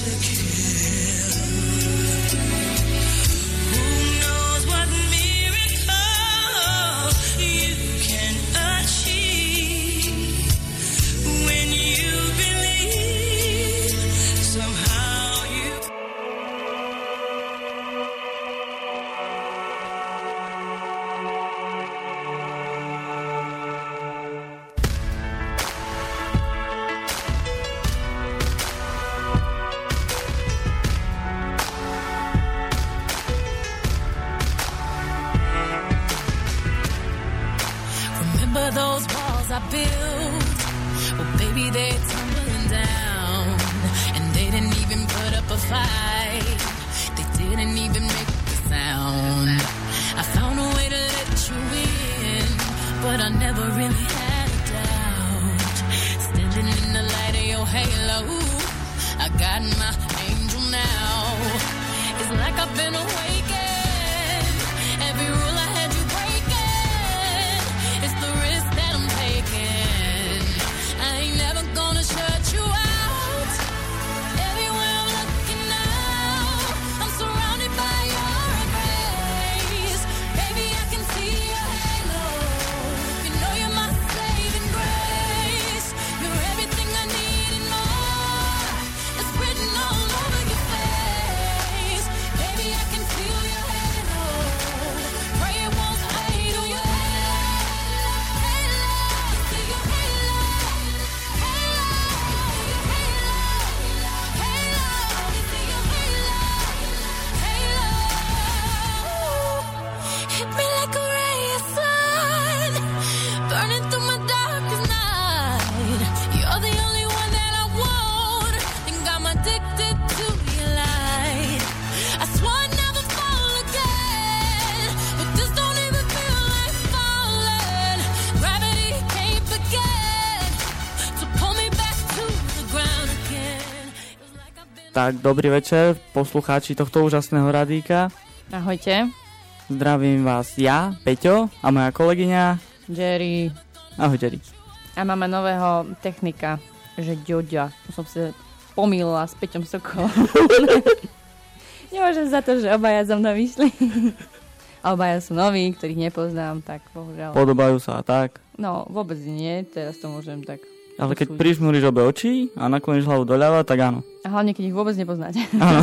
Those walls I built, well baby they're tumbling down, and they didn't even put up a fight, they didn't even make a sound. I found a way to let you in, but I never really had a doubt. Standing in the light of your halo, I got my angel now. It's like I've been awakened, every rule I had you breaking, it's the risk that I'm taking. I ain't never gonna shut you out. Everywhere I'm looking now, I'm surrounded by your embrace. Baby, I can see your halo. You know you're my saving grace. You're everything I need and more. It's written all over your face. Baby, I can feel your halo. Pray it won't fade. Oh, your halo. See your halo. Hit me like a ray of sun, burning through my darkest night. You're the only one that I want, think I'm addicted to your light. I swore I'd never fall again, but this don't even feel like falling. Gravity can't begin to pull me back to the ground again. Feels like I've been. Tak, dobrý večer, poslucháči tohto úžasného radíka. Ahojte, Zdravím vás ja, Peťo, a moja kolegyňa. Jerry. Ahoj, Jerry. A máme nového technika, že Ďoďa. Som sa pomýlila s Peťom Sokolom. Nemôžem za to, že obaja za mnou vyšli. A obaja sú noví, ktorých nepoznám, tak bohužiaľ. Podobajú sa a tak. No, vôbec nie, teraz to môžem tak. Ale keď prižmúriš obe oči a nakloníš hlavu doľava, tak áno. A hlavne, keď ich vôbec nepoznáte. Áno.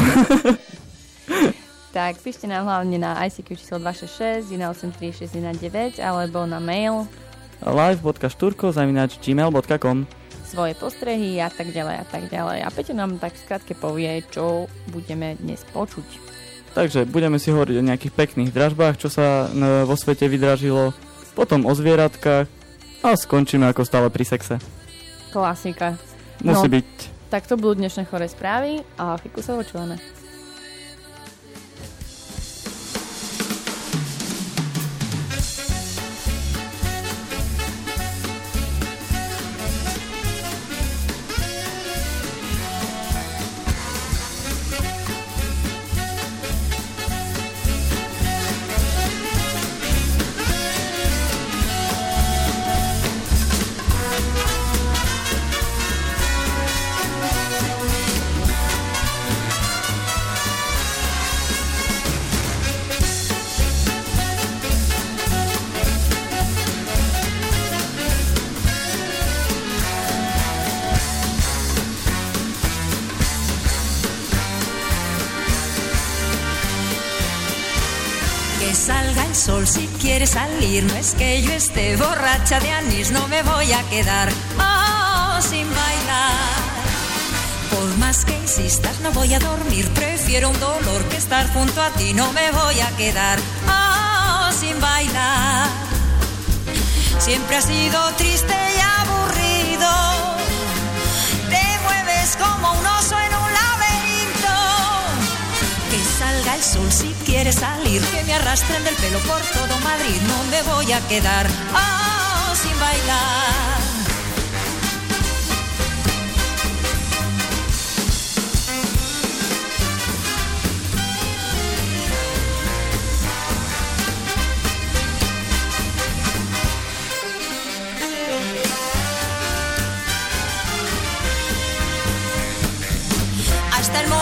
Tak, píšte nám hlavne na ICQ číslo 266 183 619 alebo na mail live.šturko@gmail.com svoje postrehy a tak ďalej a tak ďalej. A Peťo nám tak skrátke povie, čo budeme dnes počuť. Takže budeme si hovoriť o nejakých pekných dražbách, čo sa vo svete vydražilo, potom o zvieratkách a skončíme ako stále pri sexe. Klasika. Musí byť. Tak to budú dnešné choré správy a chvíľku sa počúvame. Salga el sol si quiere salir, no es que yo esté borracha de anís, no me voy a quedar sin bailar. Por más que insistas no voy a dormir, prefiero un dolor que estar junto a ti, no me voy a quedar sin bailar. Siempre has sido triste y aburrido, te mueves como un oso en un laberinto. Que salga el sol si quiere salir, que me arrastren del pelo por todo Madrid, no me voy a quedar sin bailar. Hasta el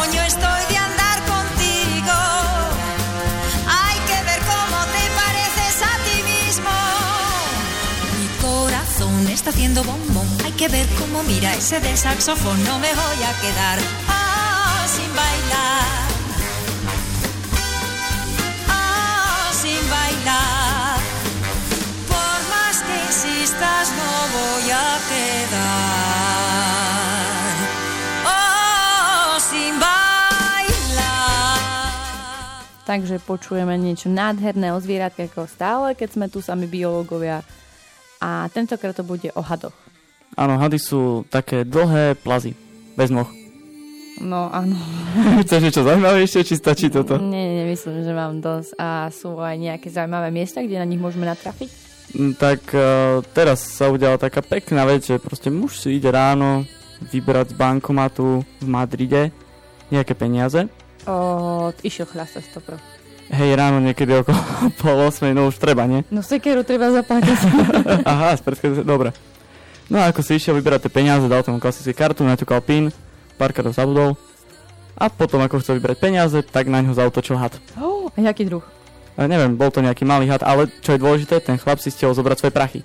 está haciendo bombón. Hay que ver cómo mira ese del saxofón. No me voy a quedar sin bailar. Sin bailar. Por más que insistas no voy a quedar sin bailar. Takže počujeme niečo nádherné o zvieratkách ako stále, keď sme tu sami biológovia. A tentokrát to bude o hadoch. Áno, hady sú také dlhé plazy, bez moh. No áno. Chceš niečo zaujímavejšie, či stačí toto? Nie, myslím, že mám dosť. A sú aj nejaké zaujímavé miesta, kde na nich môžeme natrafiť? Tak teraz sa udiala taká pekná vec, že proste muž si ide ráno vybrať z bankomatu v Madride nejaké peniaze. Išiel chlastať stopro. Hej, ráno niekedy okolo 7:30, no už treba, nie? No sekeru treba zaplatiť. Aha, dobre. No a ako si išiel vyberať tie peniaze, dal tomu klasický kartu, naťukal PIN, párkrát ho zabudol a potom ako chcel vybrať peniaze, tak na ňo zautočil had. A jaký druh? Neviem, bol to nejaký malý had, ale čo je dôležité, ten chlap si stihol zobrať svoje prachy.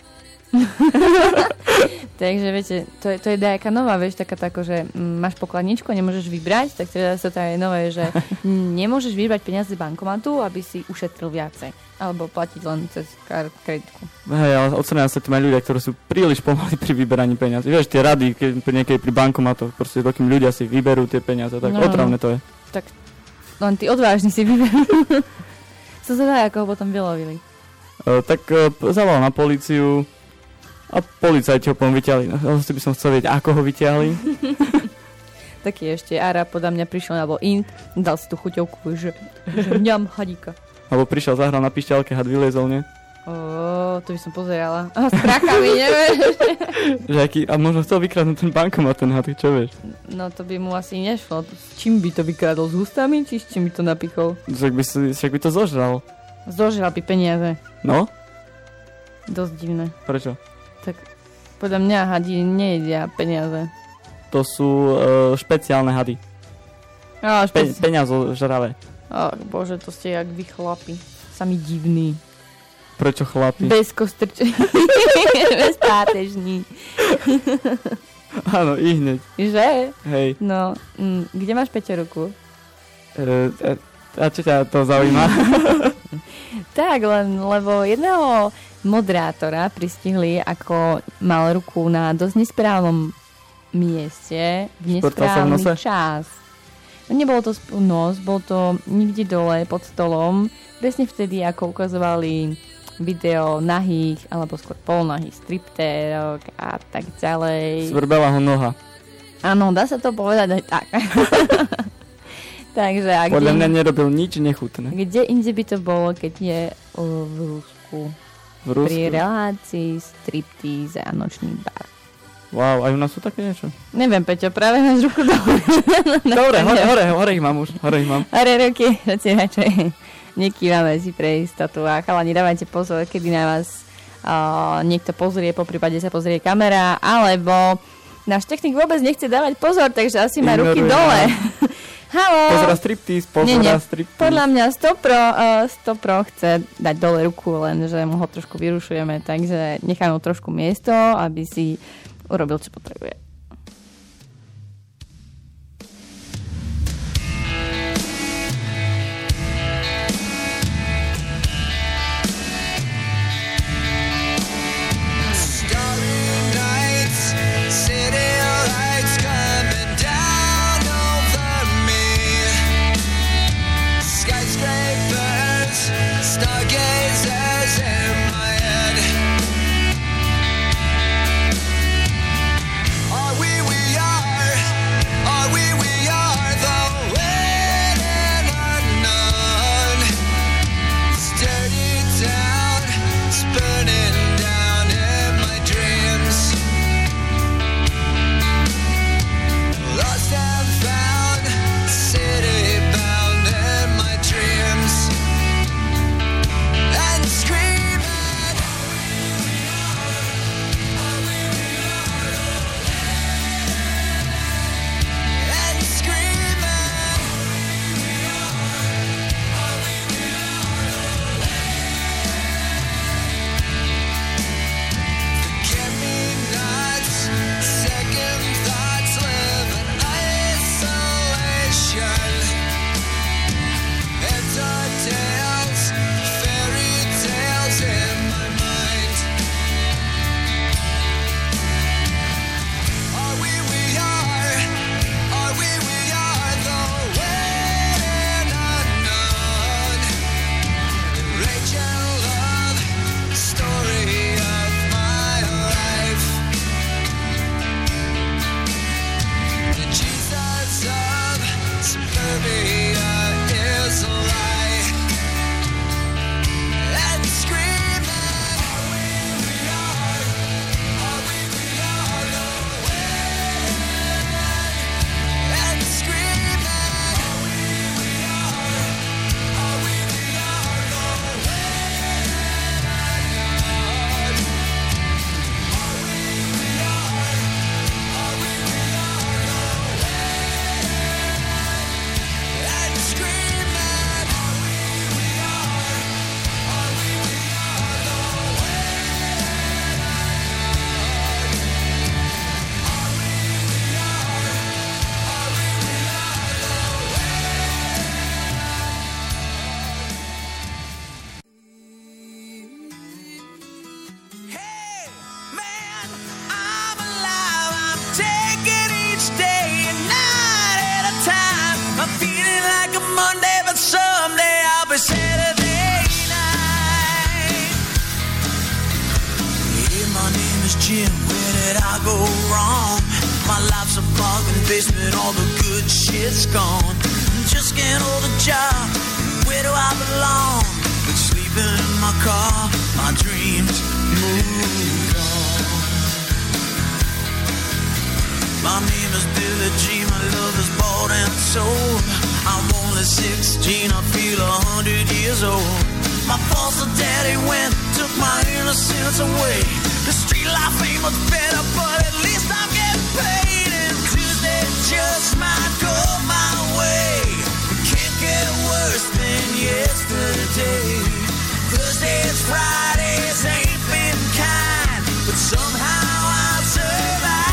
Takže viete, to je nejaká nová, vieš, taká tako, že máš pokladničku a nemôžeš vybrať, tak teda sa to je nové, že nemôžeš vybrať peniaze z bankomatu, aby si ušetril viacej. Alebo platiť len cez kreditku. Hej, ale odstránia sa tým aj ľudia, ktorí sú príliš pomalí pri vyberaní peniazy. Vieš, tie rady, niekedy pri bankomatoch, proste dokým ľudia si vyberú tie peniaze, tak otravné to je. Tak len tí odvážni si vyberú. Co sa dá, ako ho potom vylovili? Zavolal na políciu a policajti ho potom vyťahli. By som chcel vedieť, ako ho vyťahli. Taký ešte Ara podľa mňa prišiel, alebo Int, dal si tú chuťovku, že mňam hadíka. Alebo prišiel, zahral na pišťalke, had vyliezol, nie? To by som pozerala. S prachami, nevieš? A možno chcel vykradnúť ten bankomat, ten had, čo vieš? No to by mu asi nešlo. S čím by to vykradol? S hustami, či s čím by to napichol? Však by to zožral. Zožral by peniaze. No? Dosť divné. Prečo? Tak podľa mňa hadi nejedia peniaze. To sú špeciálne hady. Peňazožravé. Bože, to ste jak vy chlapi. Sami divní. Prečo chlapi? Bez kostrčení. Bez pátežní. Áno, i hneď. Že? Hej. No, kde máš Peťoruku? A čo ťa to zaujíma? Tak, lebo jedného moderátora pristihli, ako mal ruku na dosť nesprávnom mieste, v nesprávny čas. Nebolo to nos, bol to nikde dole pod stolom, presne vtedy, ako ukazovali video nahých, alebo skôr polnahých striptérok a tak ďalej. Svrbela ho noha. Áno, dá sa to povedať aj tak. Takže, podľa mňa nerobil nič nechutné. Kde inde by to bolo, keď je v Rusku? Pri relácii striptease a nočný bar. Wow, aj u nás sú také niečo? Neviem, Peťo, práve máš ruku dole. Dobre, hore ich mám už. Hore ruky, všetci radšej nekývame si pre istotu. A chalani, dávajte pozor, kedy na vás niekto pozrie, poprípade sa pozrie kamera, alebo náš technik vôbec nechce dávať pozor, takže asi má ruky dole. Haló. Pozera striptease. Podľa mňa Stopro chce dať dole ruku, lenže mu ho trošku vyrušujeme, takže necháme trošku miesto, aby si urobil, čo potrebuje. All did I go wrong? My life's a bargain basement, all the good shit's gone. Just can't hold a job, where do I belong? But sleeping in my car, my dreams moved on. My name is Billie Jean, my love is bought and sold. I'm only 16, I feel 100 years old. My foster daddy went, took my innocence away. The street life ain't much better, but at least I'm getting paid. And Tuesday just might go my way. It can't get worse than yesterday. Thursdays, Fridays ain't been kind, but somehow I've survived.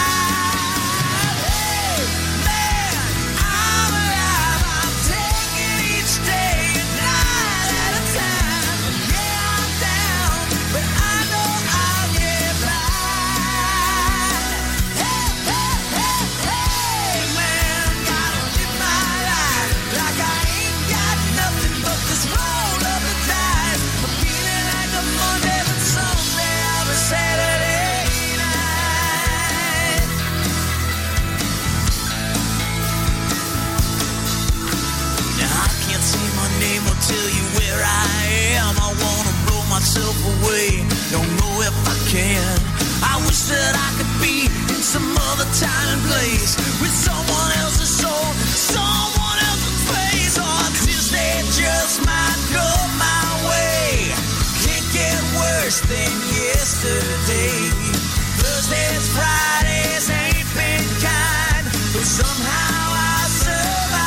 Tell you where I am, I wanna blow myself away, don't know if I can. I wish that I could be in some other time and place, with someone else's soul, someone else's face. Or Tuesday just might go my way. Can't get worse than yesterday. Thursdays, Fridays ain't been kind, but somehow I survived.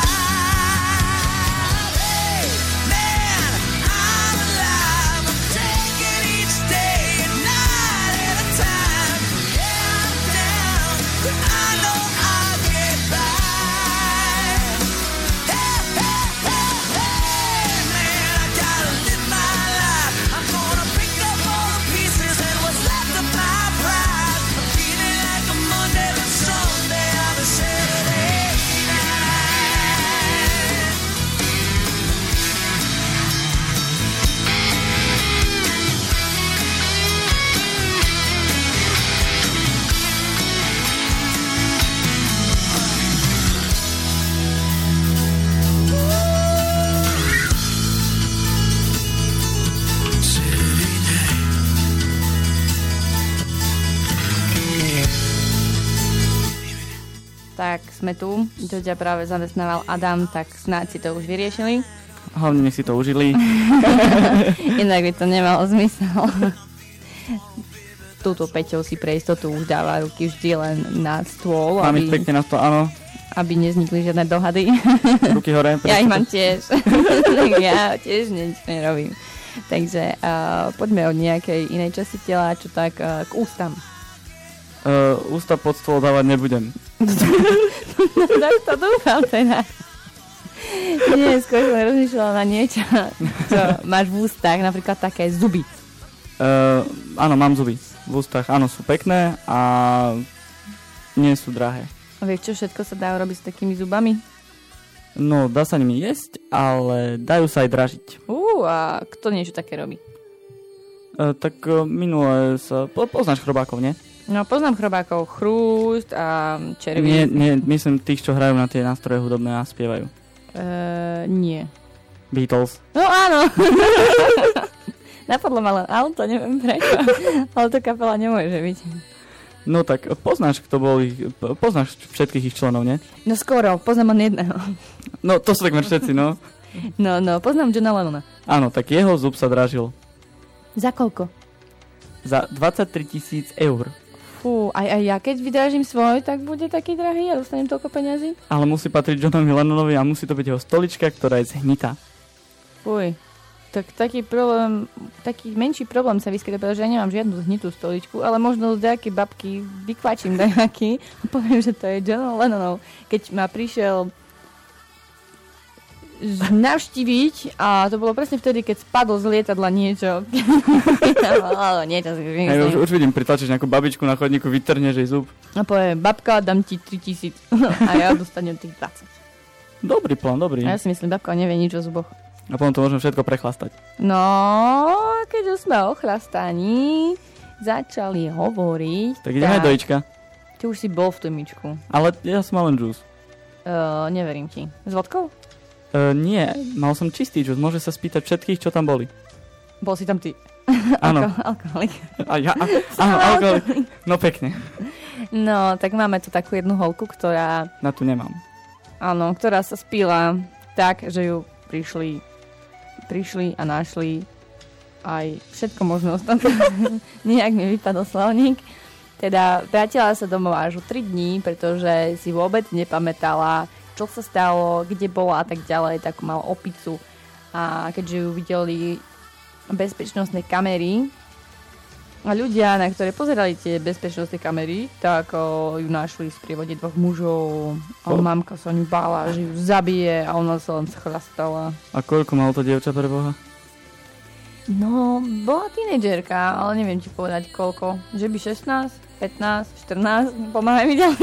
Tak sme tu, čo ťa práve zamestnával Adam, tak snáď si to už vyriešili. Hlavne nech si to užili. Inak by to nemalo zmysel. Túto Peťou si pre istotu už dáva ruky vždy len na stôl. Mám ich pekne na stôl, áno. Aby neznikli žiadne dohady. Ruky hore. Ja ich mám tiež. Ja tiež nič nerobím. Takže poďme od nejakej inej časti tela, čo tak k ústam. Ústa pod stôl dávať nebudem. Tak to dúfam teda. Nie, skôr som rozmýšľala na niečo, čo máš v ústach, napríklad také zuby. Áno, mám zuby. V ústach, áno, sú pekné a nie sú drahé. A vieš, čo všetko sa dá robiť s takými zubami? No, dá sa nimi jesť, ale dajú sa aj dražiť. A kto niečo také robí? Tak minule sa... Poznáš chrobákov, nie? No, poznám chrobákov, Chrúst a Červín. Nie, myslím tých, čo hrajú na tie nástroje hudobné a spievajú. Nie. Beatles. No áno. Napadlo ma len, ale to neviem prečo. Ale to kapela nemôže byť. No tak poznáš, kto bol ich... Poznáš všetkých ich členov, nie? No skoro, poznám len jedného. No, to sú takmer všetci, no. No, poznám Johna Lennona. Áno, tak jeho zub sa dražil. Za koľko? Za 23 000 eur. Fú, aj ja keď vydražím svoj, tak bude taký drahý a dostanem toľko peňazí? Ale musí patriť Johnovi Lennonovi a musí to byť jeho stolička, ktorá je zhnitá. Fuj, tak taký menší problém sa vyskytuje, pretože ja nemám žiadnu zhnitú stoličku, ale možno z nejakej babky vykvačím nejaký a poviem, že to je John Lennonov. Keď ma prišiel navštíviť a to bolo presne vtedy, keď spadol z lietadla niečo. Už vidím, pritlačíš nejakú babičku na chodníku, vytrhneš jej zub. A povie, babka, dám ti 3000 a ja dostanem tých 20. Dobrý plán, dobrý. A ja si myslím, babka nevie nič o zuboch. A potom to môžeme všetko prechlastať. No, keď už sme o chlastaní, začali hovoriť... Tak ideme do Ička. Ty už si bol v tom Ičku. Ale ja som mal len džús. Neverím ti. S vodkou? Nie, mal som čistý džús. Môže sa spýtať všetkých, čo tam boli. Bol si tam ty. Áno. Alkoholik. Áno, alkoholik. No pekne. No, tak máme tu takú jednu holku, ktorá... Na tu nemám. Áno, ktorá sa spila tak, že ju prišli a našli aj všetko možno ostatné. Nejak mi vypadol slovník. Teda vrátila sa domov až o 3 dní, pretože si vôbec nepamätala, čo sa stalo, kde bola a tak ďalej, takú mal opicu. A keďže ju videli bezpečnostné kamery a ľudia, na ktoré pozerali tie bezpečnostné kamery, tak ju našli v sprievode 2 mužov a mamka sa o ňu bála, že ju zabije a ona sa len schlastala. A koľko malo to dievča pre Boha? No, bola tínedžerka, ale neviem ti povedať koľko. Že by 16, 15, 14, pomáhaj mi ďalej.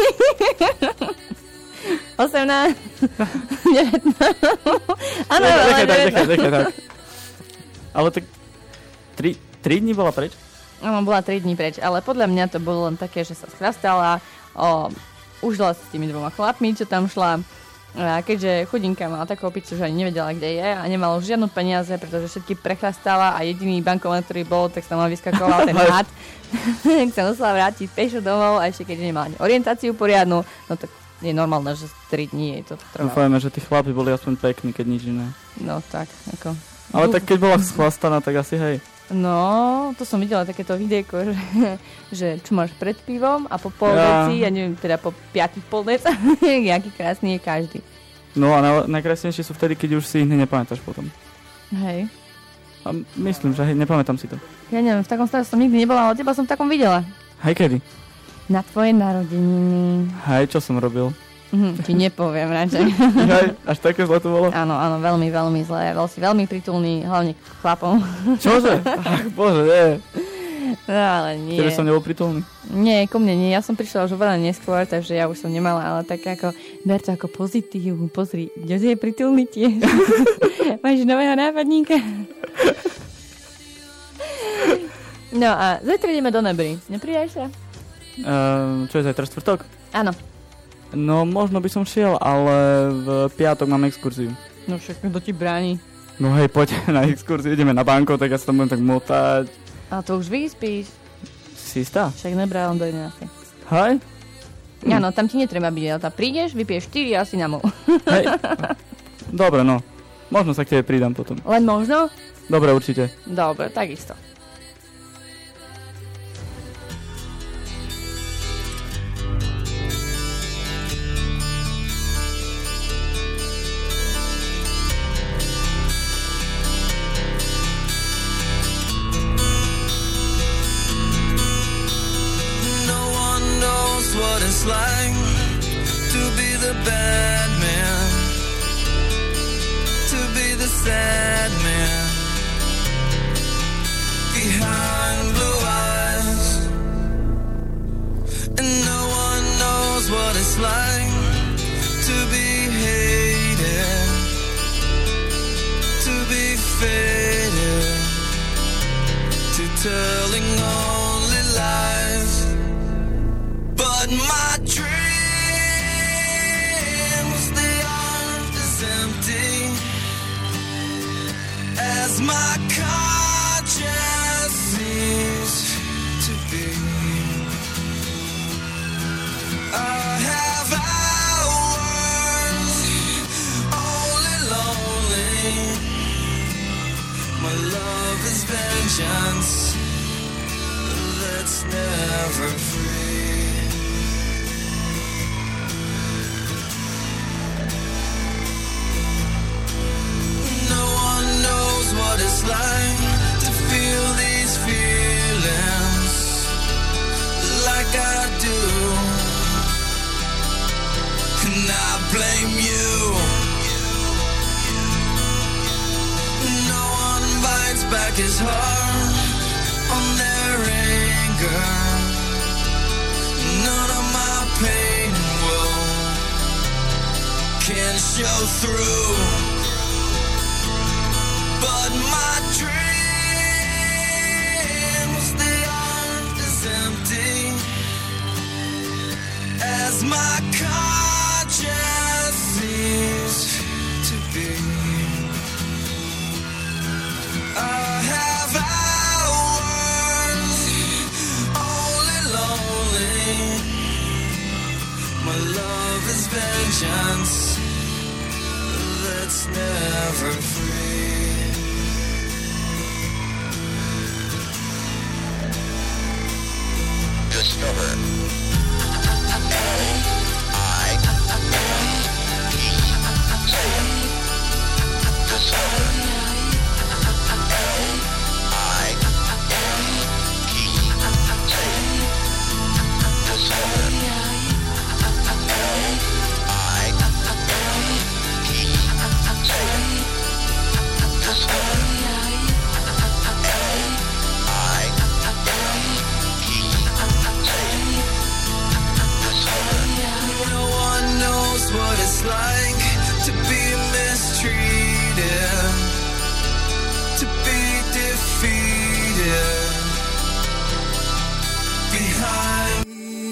18, 19. Áno, Nechaj tak. Ale tak 3 dní bola preč? Áno, bola 3 dní preč, ale podľa mňa to bolo len také, že sa schlastala, užila sa s tými 2 chlapmi, čo tam šla. A keďže chudinka mala takú opicu, že ani nevedela, kde je a nemala už žiadnu peniaze, pretože všetky prechlastala a jediný bankomat, ktorý bol, tak sa tam vyskakoval ten had. Tak sa musela vrátiť pešo domov a ešte keď nemala ani orientáciu poriadnu, no tak je normálne, že 3 dní jej to trvalo. Dúfajme, že tí chlapi boli aspoň pekní, keď nič iné. No tak, ako... Ale tak keď bola schlastaná, tak asi hej. No, to som videla takéto videjko, že čo máš pred pivom a po polnoci, ja neviem, teda po 5 polnec, jaký krásny je každý. No a najkrásnejšie sú vtedy, keď už si ich nepamätáš potom. Hej. A myslím, že hej, nepamätám si to. Ja neviem, v takom stave som nikdy nebola, ale teba som v takom videla. Hej, kedy? Na tvoje narodeniny. Hej, čo som robil? Ti nepoviem radšej. Hej, až také zle to bolo? Áno, veľmi, veľmi zle. Bol si veľmi pritulný, hlavne k chlapom. Čože? Ach, bože, nie. No, ale nie. Keby som nebol pritulný? Nie, ku mne nie. Ja som prišla už oveľa neskôr, takže ja už som nemala, ale tak ako, ber to ako pozitívu. Pozri, Ďozo je pritulný tiež. Máš nového nápadníka. No a zajtra ideme do Nebry. Neprídeš sa? Čo je zajtra, štvrtok? Áno. No, možno by som šiel, ale v piatok mám exkurziu. No však to ti bráni. No hej, poď na exkurziu, ideme na banko, tak ja sa tam budem tak motať. A to už vyspíš. Si istá? Však nebral do 11. Hej? Áno, tam ti netreba byť, ale tam prídeš, vypiješ 4 a si na mol. Hej. Dobre, no. Možno sa k tebe pridám potom. Len možno? Dobre, určite. Dobre, takisto. What it's like to be the bad man, to be the sad man behind blue eyes, and no one knows what it's like to be hated, to be faded, to telling only lies. But my dreams, they aren't as empty as my conscience seems to be. I have hours only lonely. My love is vengeance that's never free. What it's like to feel these feelings like I do, and I blame you. No one bites back his heart on their anger. None of my pain can show through. But my dreams, they aren't my conscience seems to be. I have hours only lonely. My love is vengeance that's never free. Discover. What it's like to be mistreated, to be defeated behind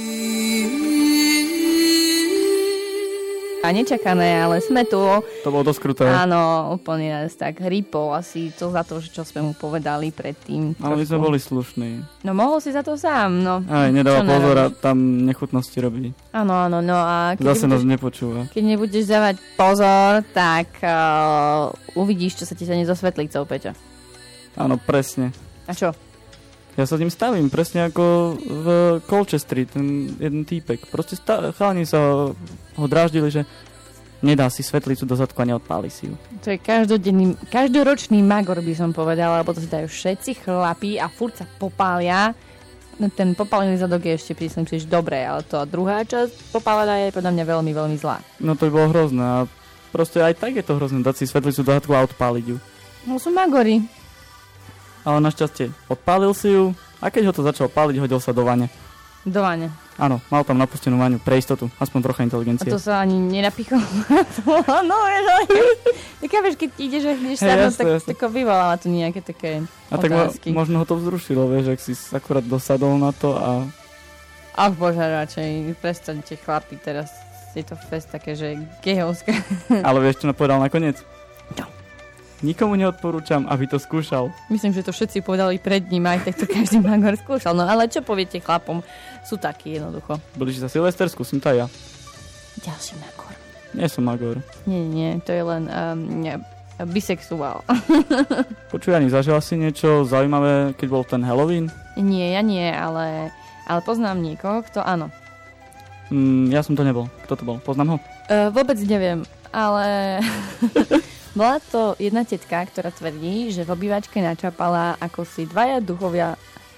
A nečakané, ale sme tu. To bolo dosť kruté. Áno, úplne nás tak rýpol asi to za to, čo sme mu povedali predtým. Ale my sme boli slušní. No mohol si za to sám, no. Aj, nedáva pozor a tam nechutnosti robí. Áno, no a zase nás nepočúva. Keď nebudeš dávať pozor, tak uvidíš, čo sa ti stane so svetlicou, Peťo. Áno, presne. A čo? Ja sa tým stavím, presne ako v Colchesteri, ten jeden týpek. Proste chalani sa ho dráždili, že nedá si svetlicu do zadku a neodpáli si ju. To je každoročný magor, by som povedala, lebo to si dajú všetci chlapí a furt sa popália. No, ten popálený zadok je ešte, myslím si, že dobré, ale to druhá časť popálená je podľa mňa veľmi, veľmi zlá. No to by bolo hrozné a proste aj tak je to hrozné, dať si svetlicu do zadku a odpáliť ju. No sú magory. Ale našťastie odpálil si ju a keď ho to začal páliť, hodil sa do vane. Do vane? Áno, mal tam napustenú vaňu pre istotu, aspoň trocha inteligencie. A to sa ani nenapichol na to. No, tak ja vieš, keď ideš a ideš sadnúť, tak vyvoláva to nejaké také otázky. Tak možno ho to vzrušilo, vieš, ak si akurát dosadol na to a... Ach bože, radšej, prestaňte chlapi, teraz je to fest také, že gejovské. Ale vieš, čo povedal nakoniec? No. Nikomu neodporúčam, aby to skúšal. Myslím, že to všetci povedali pred ním, aj tak to každý magor skúšal. No ale čo poviete chlapom? Sú takí jednoducho. Blíži sa Silvester, skúsim to aj ja. Ďalší magor. Nie som magor. Nie, to je len bisexuál. Počuj, Ani, zažila si niečo zaujímavé, keď bol ten Halloween? Nie, ja nie, ale poznám niekoho, kto áno. Ja som to nebol. Kto to bol? Poznám ho? Vôbec neviem, ale... Bola to jedna tetka, ktorá tvrdí, že v obývačke na Čapala ako si dvaja duchovia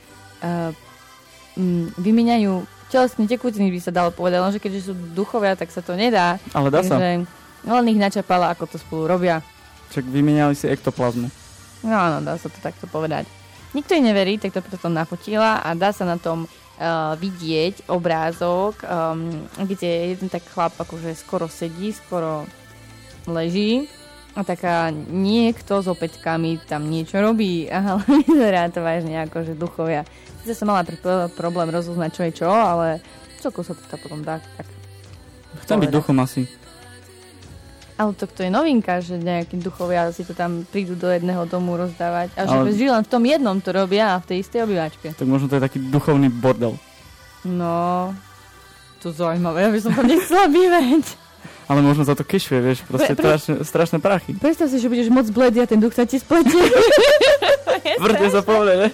vymieňajú telesné tekutiny, by sa dalo povedať, že keďže sú duchovia, tak sa to nedá. Ale dá sa. Len ich na Čapala, ako to spolu robia. Čak vymieňali si ektoplazmu. No áno, dá sa to takto povedať. Nikto jej neverí, tak to preto nafotila a dá sa na tom vidieť obrázok, kde jeden tak chlap akože skoro sedí, skoro leží. A taká niekto s opäťkami tam niečo robí, ale vyzerá to vážne ako, že duchovia. Sice som mala problém rozoznať, čo je čo, ale celko sa to potom dá tak chcem byť duchom asi. Ale to je novinka, že nejakí duchovia si to tam prídu do jedného domu rozdávať. A že len v tom jednom to robia a v tej istej obývačke. Tak možno to je taký duchovný bordel. No, to zaujímavé, ja by som tam nechcela bývať. Ale možno za to kešuje, vieš, proste strašné prachy. Predstav si, že budeš moc bledý a ten duch sa ti spletie. Vrte sa povede, ne?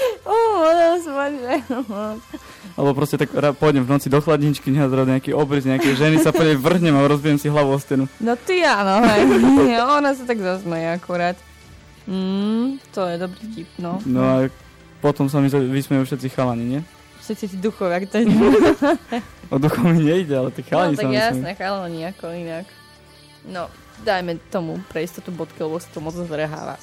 Alebo proste tak pôjdem v noci do chladničky, nezrad nejaký obrys, nejaké ženy sa pôjde vrhnem a rozbijem si hlavu o stenu. No ty áno, hej. Ona sa tak zasmeje akurát. To je dobrý tip, no. No a potom sa mi vysmejú všetci chalani, nie? Všetci tí duchovia, to je... O duchov mi nejde, ale tí chalani sa mi vysmejú. No tak jasné, chalani ako inak. No, dajme tomu pre istotu bodky, lebo sa to moc zvrháva.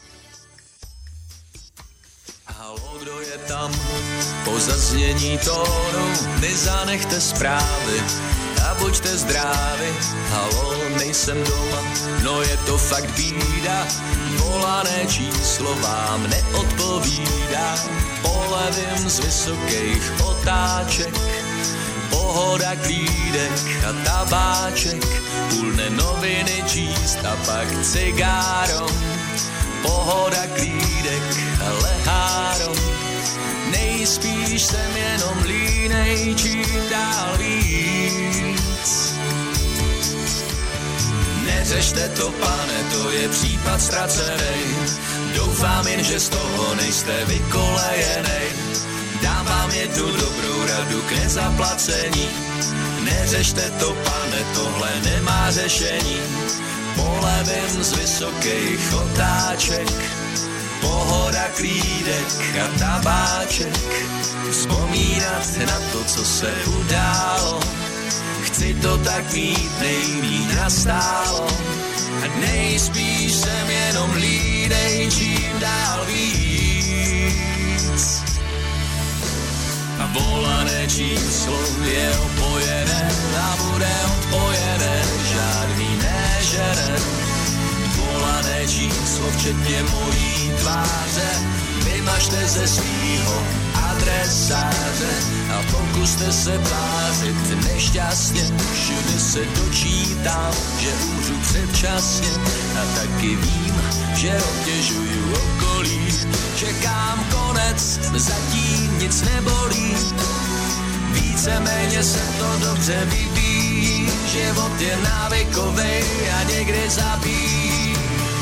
Haló, kdo je tam? Po zaznění tónu nezanechte zprávy a buďte zdraví. Haló, nejsem doma, no je to fakt bída. Volané číslo vám neodpovídá. Polevím z vysokých otáček, pohoda klíde, a tabáček, půlne noviny číst a pak cigáro. Pohoda, klídek a leháro. Nejspíš jsem jenom línej, čím dál víc. Neřešte to, pane, to je případ ztracenej. Doufám jen, že z toho nejste vykolejenej. Dám vám jednu dobrou radu k nezaplacení. Neřešte to, pane, tohle nemá řešení. Polevím z vysokých otáček, pohoda, klídek a tabáček. Vzpomínat na to, co se událo, chci to tak mít nejmíň nastálo. A nejspíš jsem jenom línej, čím dál víc. A volané číslo je opojené a bude odpojené, žádný nežere. Volané číslo včetně mojí tváře vymažte ze svýho adresáře a pokuste se tvářit nešťastně. Všude se dočítám, že umřu předčasně a taky vím, že obtěžuju okolí. Čekám konec, zatím nic nebolí. Víceméně se to dobře vyvíjí, život je návykovej a někdy zabíjí.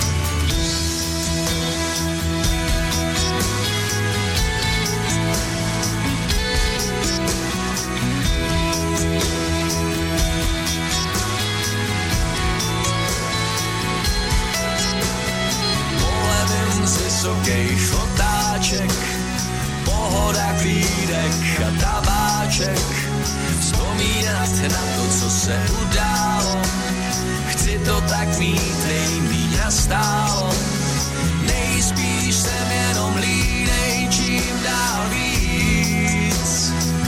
Z vysokých otáček, pohoda, klídek a tabáček. Vzpomínat na to, co se událo, chci to tak mít nejmíň nastálo. Nejspíš jsem jenom línej, čím dál víc.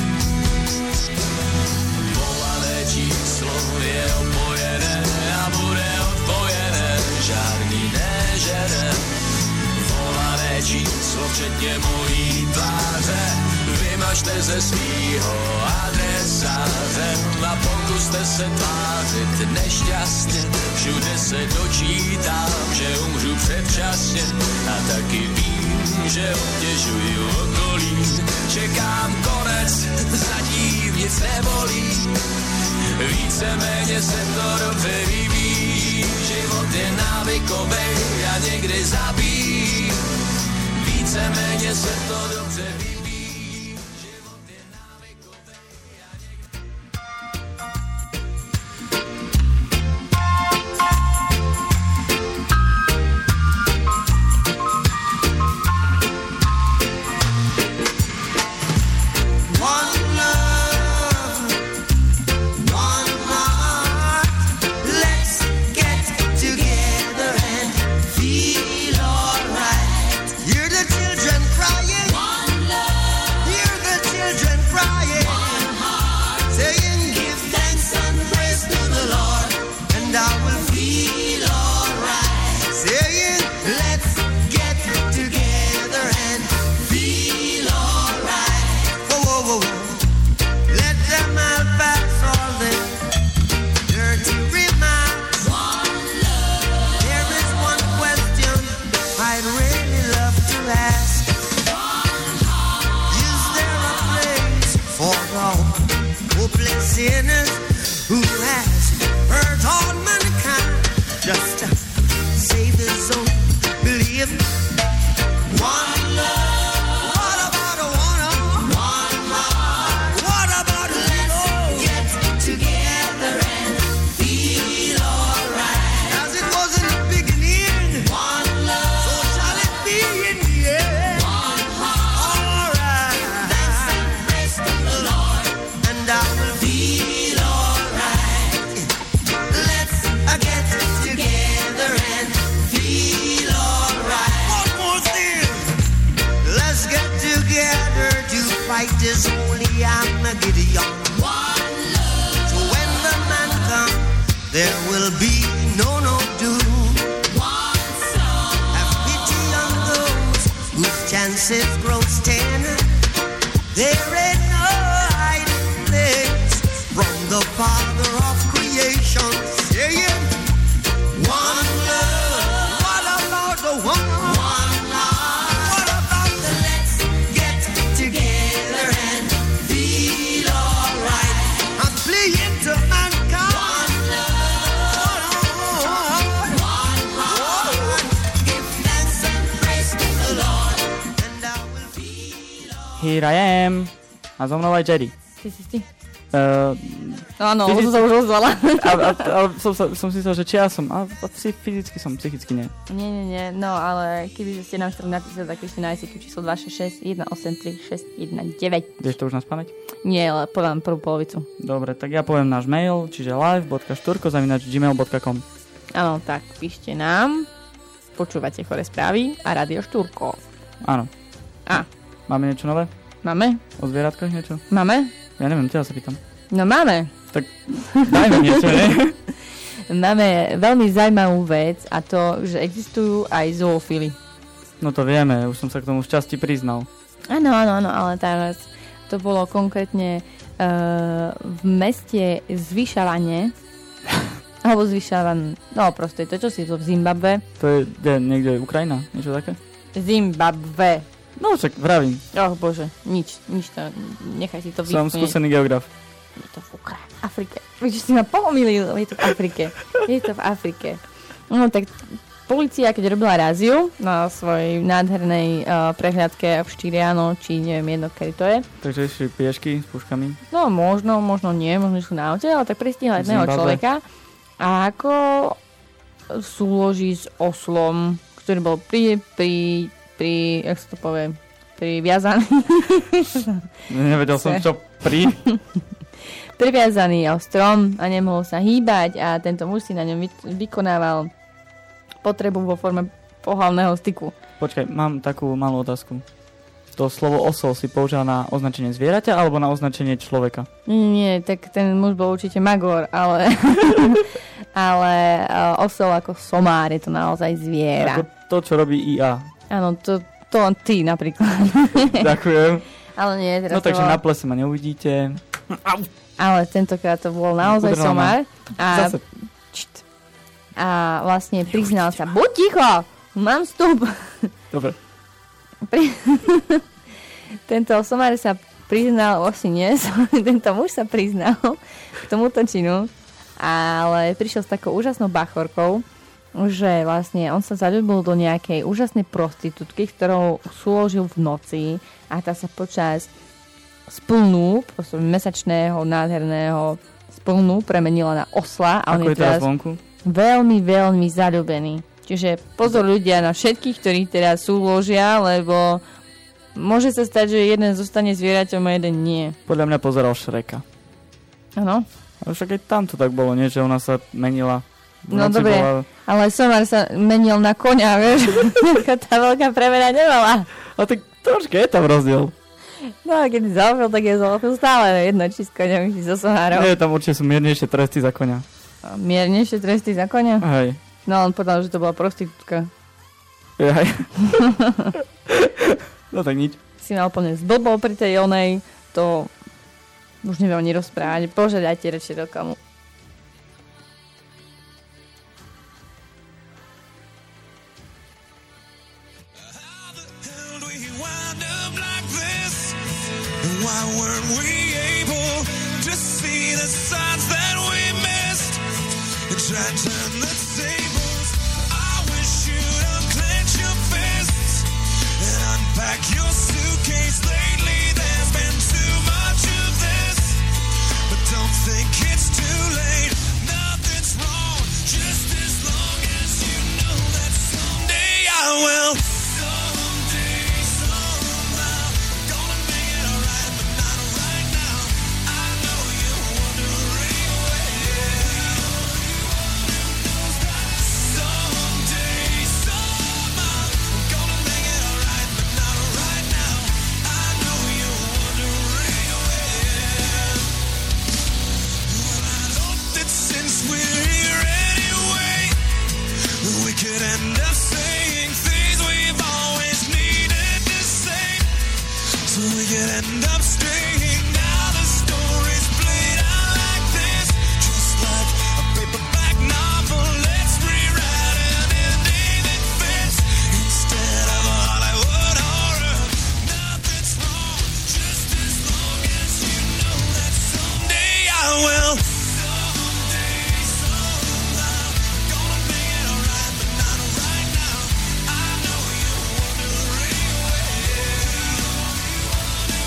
Volané číslo je opojené a bude odpojené, žádný nežere. Volané číslo včetně mojí tváře vymažte ze svýho adresáře a pokuste se tvářit nešťastně. Všude se dočítám, že umřu předčasně a taky vím, že obtěžuju okolí. Čekám konec, zatím nic nebolí. Víceméně se to dobře vyvíjí, život je návykovej a někdy zabíjí. Víceméně se to dobře vyvíjí, život je návykovej a někdy... Sinners who has hurt all mankind, just save his own belief. One love. What about a one heart? What about let's get together and feel alright? As it was in the beginning, one love. So shall it be in the end. One heart. Alright. Thanks and praise to the Lord, and I will feel alright. Let's get together and feel alright. One more thing. Let's get together to fight this holy Armageddon. One love. So when the man comes, there will be no doom. One soul. Have pity on those whose chances grow thinner. There ain't no hiding place from the Father of Here I am. A so mnou aj Jerry. Ty. Áno, som sa už ozvala. Ale som si myslel, že či ja som, ale fyzicky som, psychicky nie. Nie, no ale keby ste nám chceli napísať, tak ešte nájsť číslo 266-183-619. Vieš to už nás pamäť? Nie, ale poviem prvú polovicu. Dobre, tak ja poviem náš mail, čiže live.šturko@gmail.com. Áno, tak píšte nám, počúvate Chore správy a Radio Štúrko. Áno. A. Máme niečo nové? Máme? O zvieratkách niečo? Máme? Ja neviem, teba sa pýtam. No máme. Tak dajme niečo, ne? Máme veľmi zaujímavú vec a to, že existujú aj zoofily. No to vieme, už som sa k tomu v časti priznal. Áno, ale teraz to bolo konkrétne v meste Zvyšavanie. Alebo Zvyšavan, no proste, to čo si to v Zimbabwe. To je niekde Ukrajina, niečo také? Zimbabwe. No však vravím. Bože, nič to, nechaj si to vypnúť. Som skúsený geograf. Je to v Afrike. Víš, si ma pomýlil, je to v Afrike. No tak polícia, keď robila ráziu na svojej nádhernej prehliadke v Štýriano, či neviem jedno, kedy to je. Takže išli piešky s puškami? No možno nie, možno sú na aute, ale tak pristihla jedného človeka. A ako súloží s oslom, ktorý bol pri jak sa to povie, priviazaný. Nevedel som, čo priviazaný o strom a nemohol sa hýbať a tento muž si na ňom vykonával potrebu vo forme pohlavného styku. Počkaj, mám takú malú otázku. To slovo osol si použil na označenie zvieraťa alebo na označenie človeka? Nie, tak ten muž bol určite magor, ale osol ako somár, je to naozaj zviera. Ako to, čo robí IA. Áno, to ty napríklad. Ďakujem. Ale nie, teraz no takže na plese ma neuvidíte. Ale tentokrát to bol naozaj somár. A vlastne priznal sa, buď ticho, mám vstup. Dobre. Tento somár sa priznal, tento muž sa priznal k tomuto činu, ale prišiel s takou úžasnou bachorkou, že vlastne on sa zaľúbil do nejakej úžasnej prostitútky, ktorou súložil v noci a tá sa počas splnú, mesačného, nádherného splnú premenila na osla a on je teraz veľmi, veľmi zaľúbený. Čiže pozor ľudia na všetkých, ktorí teraz súložia, lebo môže sa stať, že jeden zostane zvieraťom a jeden nie. Podľa mňa pozeral Šreka. Áno. Ale však aj tam to tak bolo, nie? Že ona sa menila. No dobre, ale somár sa menil na koňa, vieš? Tá veľká premena nemala. A tak troška je tam rozdiel. No a keď zoofil, tak je zoofil stále jedno, či s koňom, či so somárom. Nie, tam určite sú miernejšie tresty za koňa. Miernejšie tresty za koňa? Hej. No on povedal, že to bola prostitútka. Hej. No tak nič. Si ma úplne zblbol pri tej onej, to už neviem ani rozprávať. Požiadajte radšej do komu. Why weren't we able to see the signs that we missed and try to turn the tables? I wish you'd unclench your fists and unpack your suitcase. Lately there's been too much of this, but don't think it's too late. Nothing's wrong, just as long as you know that someday I will. End up staying. Now the story's played out like this, just like a paperback novel. Let's rewrite an ending that fits instead of a Hollywood horror. Nothing's wrong, just as long as you know that someday I will. Someday, somehow, gonna make it alright, but not right now. I know you're wondering where.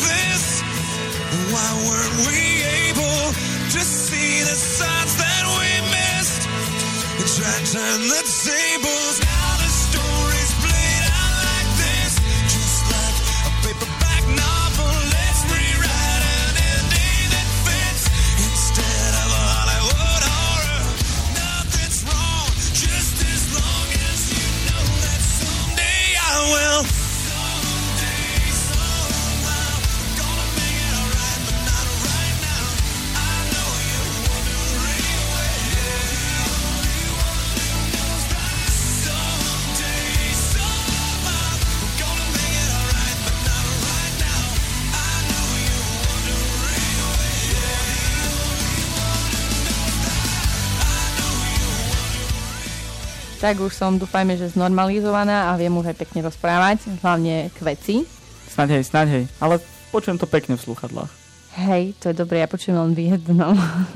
this? Why weren't we able to see the signs that we missed? And try to turn the tables. Now the story's played out like this. Just like a paperback novel. Let's rewrite an ending that fits. Instead of a Hollywood horror. Nothing's wrong, just as long as you know that someday I will. Tak už som, dúfajme, že znormalizovaná a viem už aj pekne rozprávať, hlavne k veci. Snáď hej, ale počujem to pekne v slúchadlách. Hej, to je dobré, ja počujem len v jednom.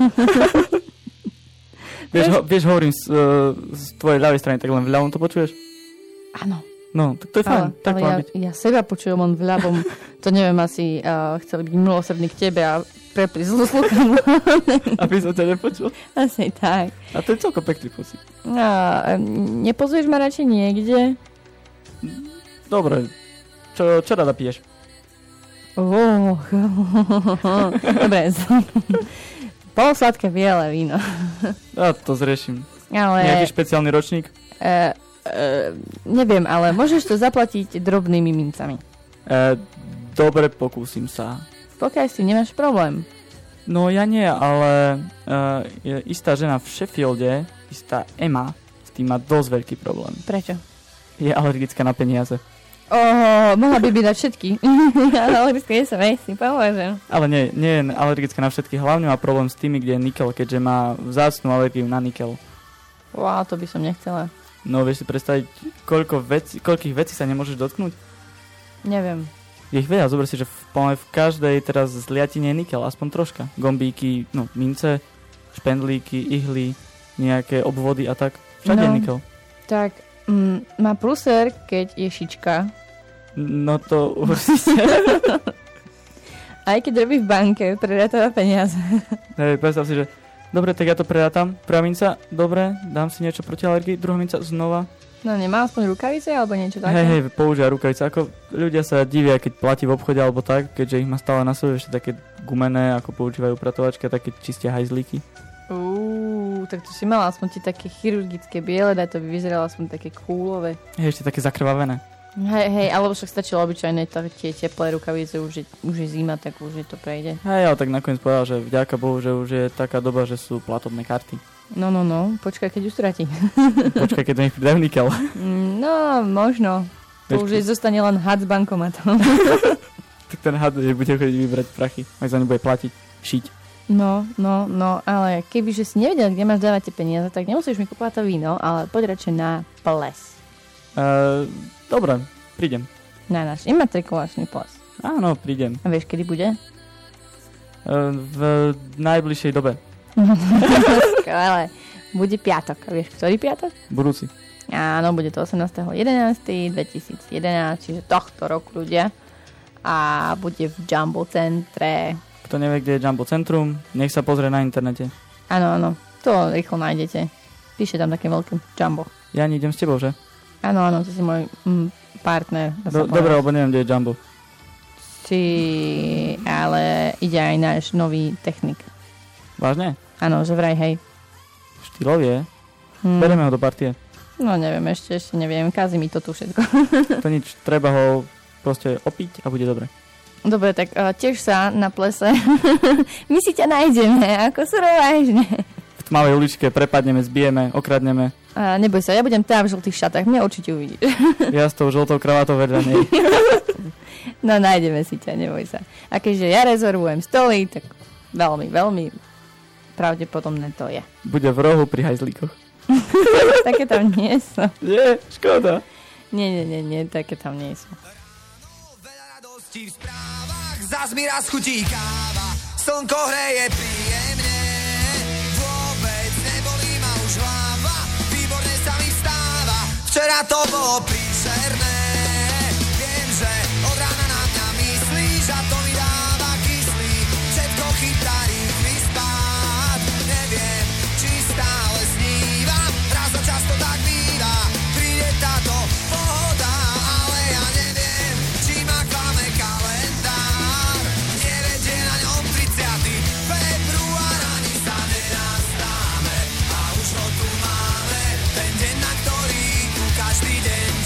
Vieš, hovorím z tvojej ľavej strany, tak len v ľavom to počuješ? Áno. No, tak to je fajn, tak to má byť. Ja seba počujem len v ľavom, to neviem, asi chceli byť milosrdný k tebe a prepli zlu slúchadlo. Aby som ťa nepočul? Asi tak. A to je celkom pekný pocit. Nepozrieš ma radšej niekde? Dobre, čo rada piješ? Dobre, polosladké biele víno. Ja to zriešim. Ale... Nejaký špeciálny ročník? Neviem, ale môžeš to zaplatiť drobnými mincami. Dobre, pokúsim sa. Pokiaľ s tým nemáš problém. No ja nie, ale je istá žena v Sheffielde, istá Emma, s tým má dosť veľký problém. Prečo? Je alergická na peniaze. Mohla by byť na všetky. Alergická je sa si povedal. Ale nie je alergická na všetky. Hlavne má problém s tými, kde je nikel, keďže má vzácnu alergiu na nikel. Wow, to by som nechcela. No vieš si predstaviť, koľkých vecí sa nemôžeš dotknúť? Neviem. Je ich veľa, zober si, že v každej teraz zliatine je nikel, aspoň troška. Gombíky, mince, špendlíky, ihly, nejaké obvody a tak. Všade je nikel. Tak, má pruser, keď je šička. No to určite. Aj keď robí v banke, predáva peniaze. Hej, predstav si, že dobre, tak ja to predátam. Prvá minca, dobre, dám si niečo proti alergii, druhá minca znova. No nemá aspoň rukavice alebo niečo také? Hej, používa rukavice. Ako ľudia sa divia, keď platí v obchode alebo tak, keďže ich má stále na sebe ešte také gumené, ako používajú pratovačky a také čistia hajzlíky. Tak to si mala aspoň tie také chirurgické biele, daj to by vyzeralo aspoň také kúlové. Hej, ešte také zakrvavené. Hej, alebo však stačilo obyčajné tie teplé rukavice, už je zima, tak už je to prejde. Hej, ale tak nakoniec povedal, že vďaka Bohu, že už je taká doba, že sú platobné karty. No, počkaj, keď už stratí. Počkaj, keď do nich pridám nikel. No, možno. To už je zostane len had s bankomatom. Tak ten had bude chodiť vybrať prachy, aj za ne bude platiť, šiť. No, ale kebyže si nevedel, kde máš dávať tie peniaze, tak nemusíš mi kúpovať to víno, ale poď radšej na ples. Dobre, prídem. Na náš imatrikulačný ples. Áno, prídem. A vieš, kedy bude? V najbližšej dobe. Skvelé. Bude piatok. A vieš, ktorý piatok? Budúci. Áno, bude to 18.11.2011, čiže tohto roku, ľudia. A bude v Jumbo centre. Kto nevie, kde je Jumbo centrum, nech sa pozrie na internete. Áno, to rýchlo nájdete. Píše tam také veľké Jumbo. Ja idem s tebou, že? Áno, to si môj partner. Dobre, lebo neviem, kde je Jumbo. Ale ide aj náš nový technik. Vážne? Áno, že vraj, hej. Štýlov je. Bereme ho do partie. No neviem, ešte neviem, kazí mi to tu všetko. To nič, treba ho proste opiť a bude dobre. Dobre, tak tiež sa na plese. My si ťa nájdeme, ako vážne. V tmavej uličke prepadneme, zbijeme, okradneme. Neboj sa, ja budem tam v žltých šatách, mňa určite uvidíš. Ja s tou žltou kravatou vedľa nej. No nájdeme si ťa, neboj sa. A keďže ja rezervujem stoly, tak veľmi, veľmi pravdepodobné to je. Bude v rohu pri hajzlíkoch. Také tam nie sú. Nie, škoda. Nie, také tam nie sú. Veľa radostí v správach, zas mi raz chutí káva, slnko hreje príjemne, vôbec nebolí ma už hlava, výborne sa mi stáva, včera to bolo príšerné, viem, že od rána na mňa myslíš a to mi dá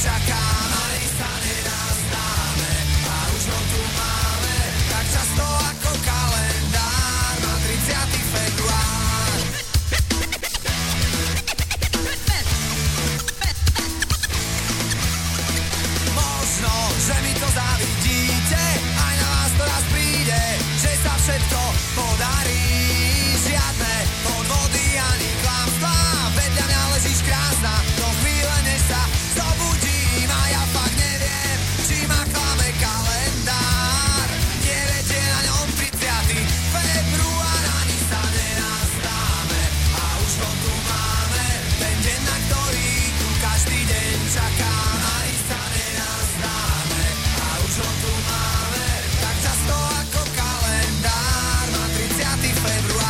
čaká, ani sa nenazdáme a už ho tu máme, tak často ako kalendár na 30. február. Možno, že mi to zavidíte, aj na vás to raz príde, že sa všetko podarí. Žiadne podvody ani klamstvá, vedľa mňa ležíš krásna, do chvíle než sa zobudím a ja fakt neviem, či ma klame kalendár. Nevedie na ňom 30. február, ani sa nenazdáme a už ho tu máme, ten deň, na ktorý tu každý deň čaká, ani sa nenazdáme a už ho tu máme, tak často ako kalendár na 30. február.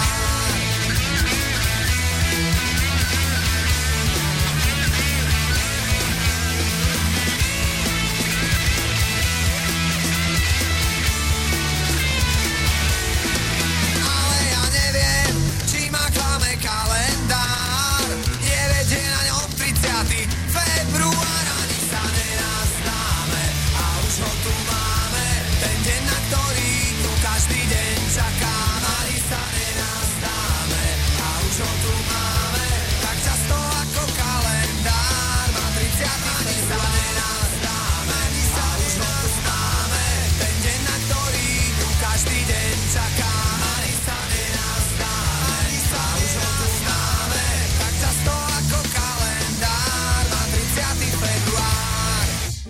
Ale ja neviem, či ma klame kalendár, nevedie na ňom 30. február, ani sa nenazdáme a už ho tu máme, ten deň, na ktorý tu každý deň čaká, ani sa nenazdáme a už ho tu máme, tak často ako kalendár na 30. ani sa nenazdáme a už ho tu máme, ten deň, na ktorý tu každý deň čaká, ani sa nenazdáme a už ho tu máme, tak často ako kalendár na 30. február.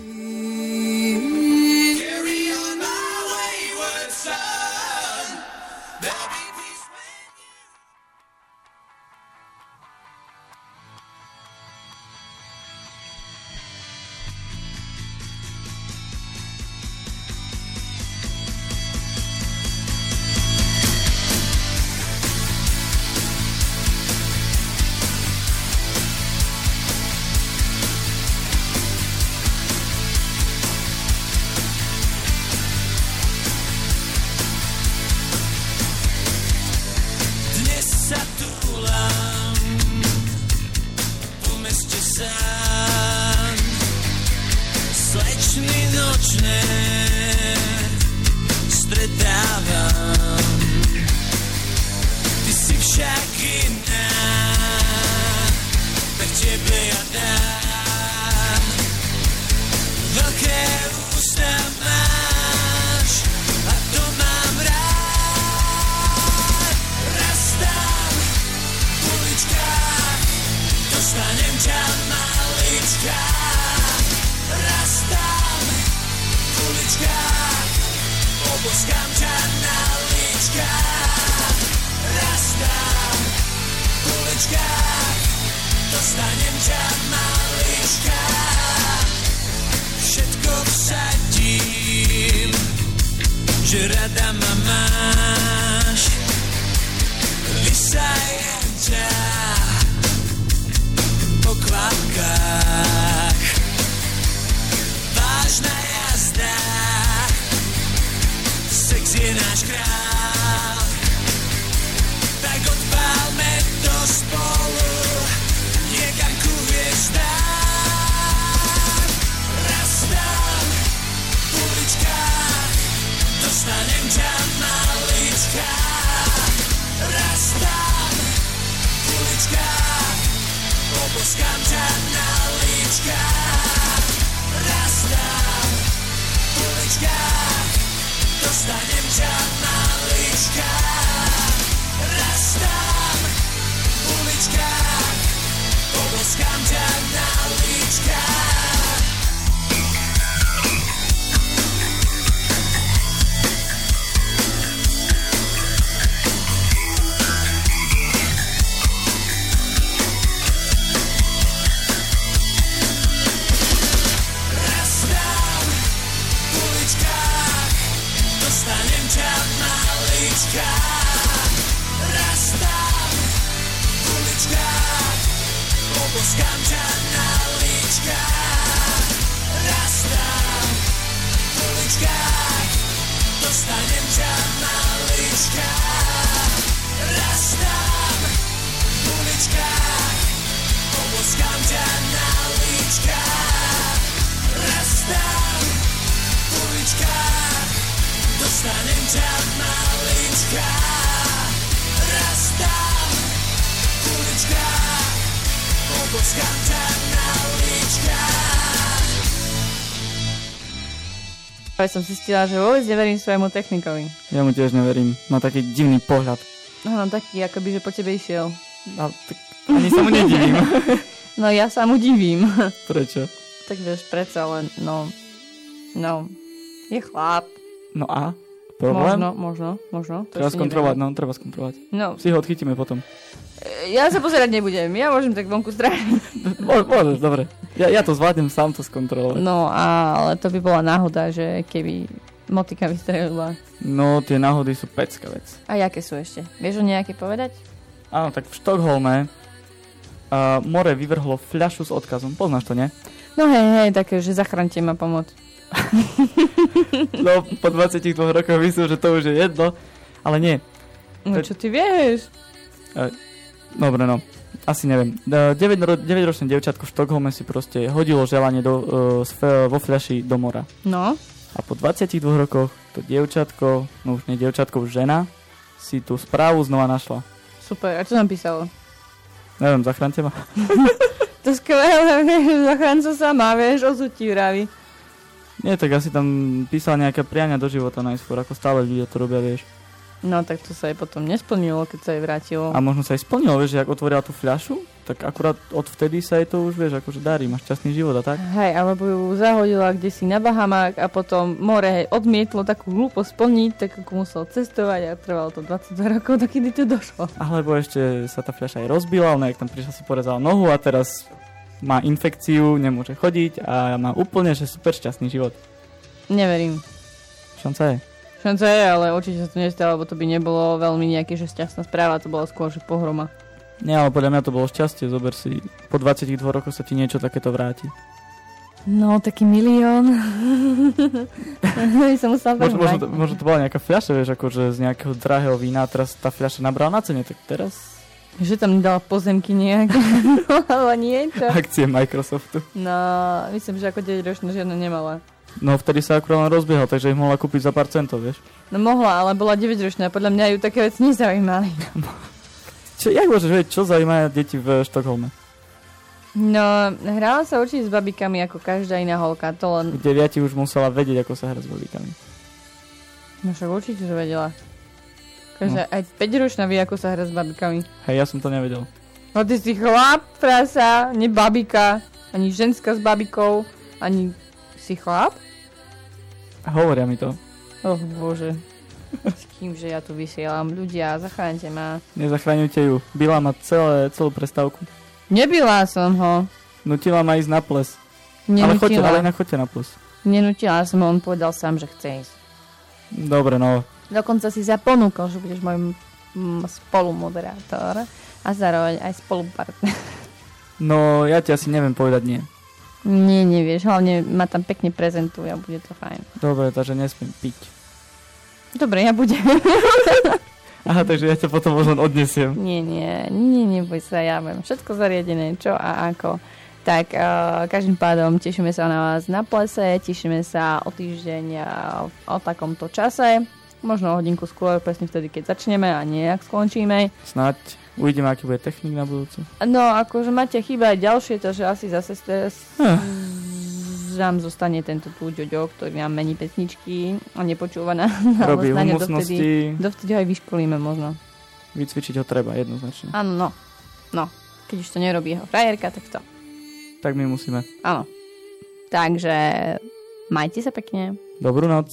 Carry on my wayward son, there'll be peace when you... Dnes sa túlam po meste sám, slečny nočné stretávam. Ty si však iná, tak tebe ja dám. Veľké ústa máš a to mám rád. Raz tam v uličkách dostanem ťa malička. Raz tam v uličkách oboskám ťa na líčkach. Raz tam v uličkách dostanem ťa malička. Všetko vsadím, že rada ma máš. Vysajem ťa po kvapkách. Vážna jazda, sex je náš král. Tak odpálme to spolu niekam ku hviezdám. Raz tam v uličkách dostanem ťa malička. Raz tam v uličkách oboskám ťa na líčkach. Raz tam v uličkách dostanem ťa malička. Raz tam v uličkách oboskám ťa na líčkach. Raz tam v uličkách dostanem ťa malička. Raz tam v uličkách oboskám ťa na líčkach. Raz tam v uličkách dostanem ťa malička. Raz tam v uličkách oboskám ťa na líčkach. Ja som zistila, že vôbec neverím svojmu technikovi. Ja mu tiež neverím. Má taký divný pohľad. No, taký, akoby, že po tebe išiel. No, tak ani sa mu nedivím. No, ja sa mu divím. Prečo? Tak vieš, predsa len, no, je chlap. No a? Problém? Možno. Treba skontrolovať, treba skontrolovať. No. Si ho odchytíme potom. Ja sa pozerať nebudem, ja môžem tak vonku strážiť. Môžeš, dobre. Ja to zvládnem sám to skontrolovať. No, ale to by bola náhoda, že keby motika vystrelila. No, tie náhody sú pecka vec. A jaké sú ešte? Vieš o nejaké povedať? Áno, tak v Štokholme more vyvrhlo fľašu s odkazom. Poznáš to, nie? No hej, také, že zachránte ma pomoc. No, po 22 rokoch myslím, že to už je jedno, ale nie. No čo ty vieš? Dobre, no. Asi neviem. 9-ročné dievčatko v Štokholme si proste hodilo želanie vo fľaši do mora. No. A po 22 rokoch to dievčatko, no už nie dievčatko, už žena, si tú správu znova našla. Super, a čo tam písalo? Neviem, zachránte ma. To skvelé, zachránca sama, vieš, odsúť vraví. Nie, tak asi tam písala nejaké priania do života najskôr, ako stále ľudia to robia, vieš. No, tak to sa jej potom nesplnilo, keď sa jej vrátilo. A možno sa jej splnilo, vieš, že ak otvorila tú fľašu, tak akurát odvtedy sa jej to už, vieš, akože darí, máš šťastný život a tak. Hej, alebo ju zahodila kdesi na Bahamách a potom more odmietlo takú hlúposť splniť, tak ako musel cestovať a trvalo to 22 rokov, tak kedy to došlo. Alebo ešte sa tá fľaša aj rozbila, ona jak tam prišla si porezala nohu a teraz má infekciu, nemôže chodiť a má úplne, že super šťastný život. Neverím. Šanca je. Šanca je, ale určite sa to nestalo, lebo to by nebolo veľmi nejaké, že šťastná správa, to bola skôr, že pohroma. Nie, ale podľa mňa to bolo šťastie, zober si, po 22 rokoch sa ti niečo takéto vráti. No, taký 1 000 000. Som musela možno to bola nejaká fľaša, vieš, akože z nejakého drahého vína a teraz tá fľaša nabrala na cene, tak teraz... Že tam nedala pozemky nejaké, alebo niečo. Akcie Microsoftu. No, myslím, že ako 9-ročná žena nemala. No, vtedy sa akurát len rozbiehal, takže ich mohla kúpiť za pár centov, vieš. No mohla, ale bola 9-ročná, podľa mňa ju také veci nezaujímali. Jak môžeš vedieť, čo zaujíma deti v Štokholme? No, hrala sa určite s babikami ako každá iná holka, to len... V 9 už musela vedieť, ako sa hrá s babikami. No však určite to vedela. Každá, aj 5-ročná vie, ako sa hrá s babikami. Hej, ja som to nevedel. No ty si chlap, prasa, nie babika, ani ženská s babikou, ani si chlap? Hovoria mi to. Oh bože. S kým, že ja tu vysielam. Ľudia, zachránte ma. Nezachraňujte ju. Byla ma celú prestávku. Nebila som ho. Nutila ma ísť na ples. Nenutila. Ale choďte na ples. Nenutila som ho, on povedal sám, že chce ísť. Dobre, no. Dokonca si sa ponúkol, že budeš môj spolumoderátor a zároveň aj spolupartner. No, ja ti asi neviem povedať nie. Nie, nevieš, hlavne ma tam pekne prezentuje a bude to fajn. Dobre, takže nesmiem piť. Dobre, ja budem. Aha, takže ja ťa potom možno odnesiem. Nie, neboj sa, ja viem všetko zariadené, čo a ako. Tak, každým pádom tešíme sa na vás na plese, tešíme sa o týždeň o takomto čase. Možno o hodinku skôr, presne vtedy, keď začneme a nie, ak skončíme. Snáď uvidíme, aký bude technik na budúci. No, akože máte chyba aj ďalšie, takže asi zase nám zostane tento tu Ďoďo, ktorý nám mení pesničky a nepočúva na robí humusnosti. Dovtedy ho aj vyškolíme možno. Vycvičiť ho treba, jednoznačne. Áno, no. Keď už to nerobí jeho frajerka, tak to. Tak my musíme. Áno. Takže majte sa pekne. Dobrú noc.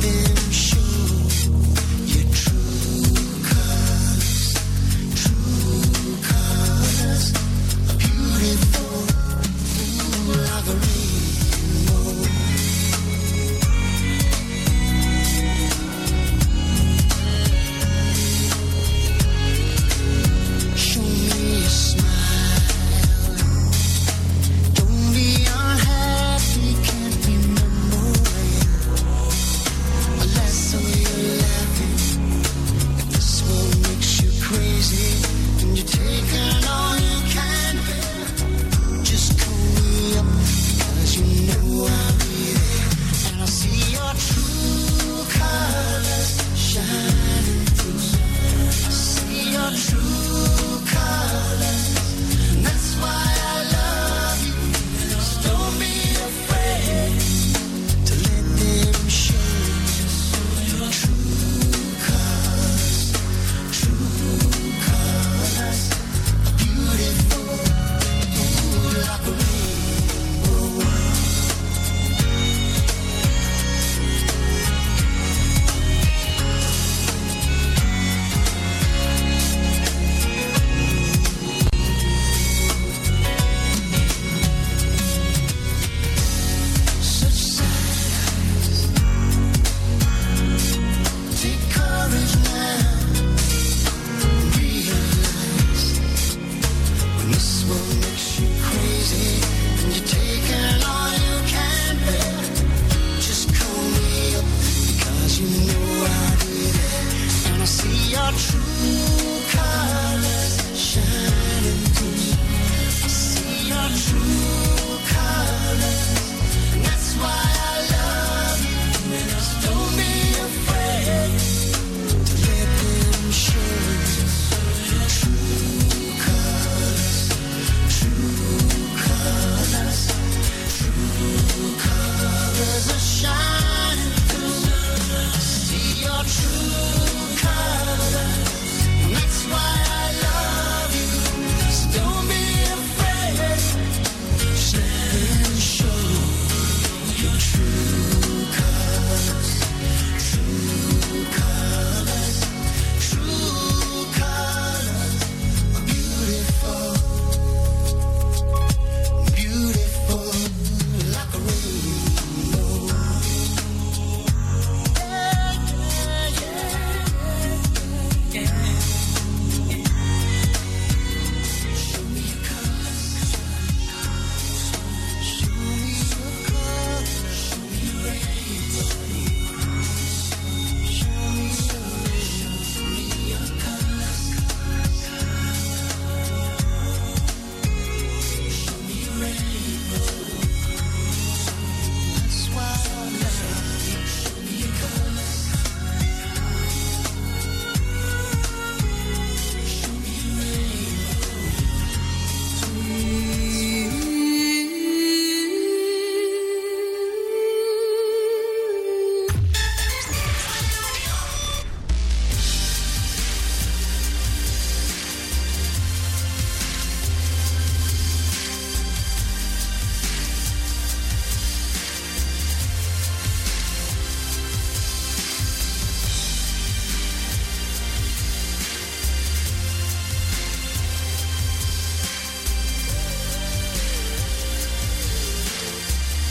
True see your true colors shining through. See your true colors. That's why